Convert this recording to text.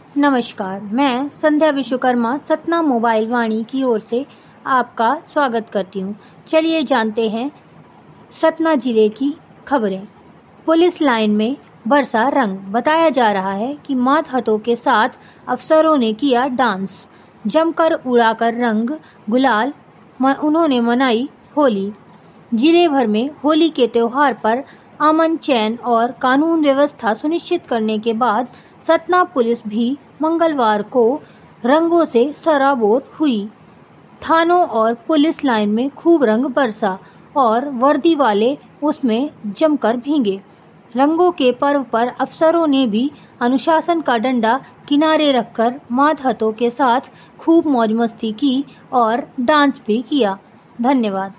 नमस्कार, मैं संध्या विश्वकर्मा सतना मोबाइल वाणी की ओर से आपका स्वागत करती हूँ। चलिए जानते हैं सतना जिले की खबरें। पुलिस लाइन में बरसा रंग। बताया जा रहा है कि मातहतों के साथ अफसरों ने किया डांस, जमकर उड़ाकर रंग गुलाल उन्होंने मनाई होली। जिले भर में होली के त्योहार पर अमन, चैन और कानून व्यवस्था सुनिश्चित करने के बाद सतना पुलिस भी मंगलवार को रंगों से सराबोर हुई। थानों और पुलिस लाइन में खूब रंग बरसा और वर्दी वाले उसमें जमकर भीगे। रंगों के पर्व पर अफसरों ने भी अनुशासन का डंडा किनारे रखकर मातहतों के साथ खूब मौज मस्ती की और डांस भी किया। धन्यवाद।